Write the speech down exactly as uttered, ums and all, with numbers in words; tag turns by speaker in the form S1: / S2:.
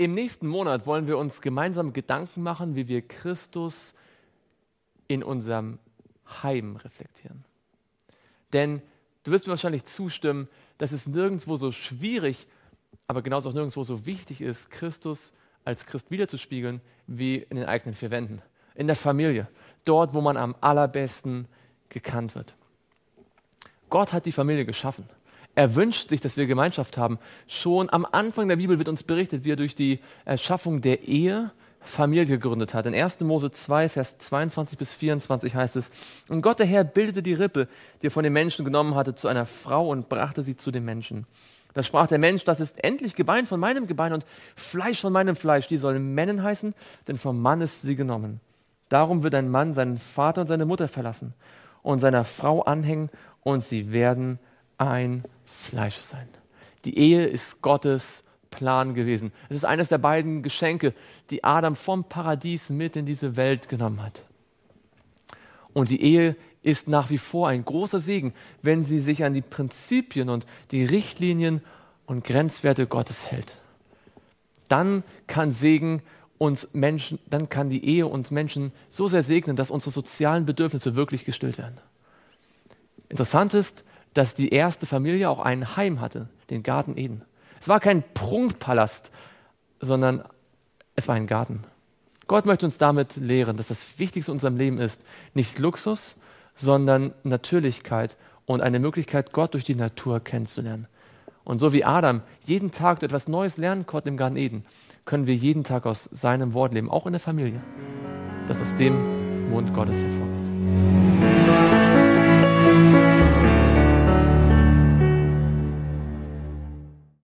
S1: Im nächsten Monat wollen wir uns gemeinsam Gedanken machen, wie wir Christus in unserem Heim reflektieren. Denn du wirst mir wahrscheinlich zustimmen, dass es nirgendwo so schwierig, aber genauso auch nirgendwo so wichtig ist, Christus als Christ wiederzuspiegeln, wie in den eigenen vier Wänden, in der Familie, dort, wo man am allerbesten gekannt wird. Gott hat die Familie geschaffen. Er wünscht sich, dass wir Gemeinschaft haben. Schon am Anfang der Bibel wird uns berichtet, wie er durch die Erschaffung der Ehe Familie gegründet hat. In erster Mose zwei, Vers zweiundzwanzig bis vierundzwanzig heißt es: Und Gott der Herr bildete die Rippe, die er von den Menschen genommen hatte, zu einer Frau und brachte sie zu dem Menschen. Da sprach der Mensch: Das ist endlich Gebein von meinem Gebein und Fleisch von meinem Fleisch. Die sollen Männen heißen, denn vom Mann ist sie genommen. Darum wird ein Mann seinen Vater und seine Mutter verlassen und seiner Frau anhängen, und sie werden ein Fleisch sein. Die Ehe ist Gottes Plan gewesen. Es ist eines der beiden Geschenke, die Adam vom Paradies mit in diese Welt genommen hat. Und die Ehe ist nach wie vor ein großer Segen, wenn sie sich an die Prinzipien und die Richtlinien und Grenzwerte Gottes hält. Dann kann Segen uns Menschen, dann kann die Ehe uns Menschen so sehr segnen, dass unsere sozialen Bedürfnisse wirklich gestillt werden. Interessant ist, dass die erste Familie auch ein Heim hatte, den Garten Eden. Es war kein Prunkpalast, sondern es war ein Garten. Gott möchte uns damit lehren, dass das Wichtigste in unserem Leben ist, nicht Luxus, sondern Natürlichkeit und eine Möglichkeit, Gott durch die Natur kennenzulernen. Und so wie Adam jeden Tag etwas Neues lernen konnte im Garten Eden, können wir jeden Tag aus seinem Wort leben, auch in der Familie, das aus dem Mund Gottes hervorgeht.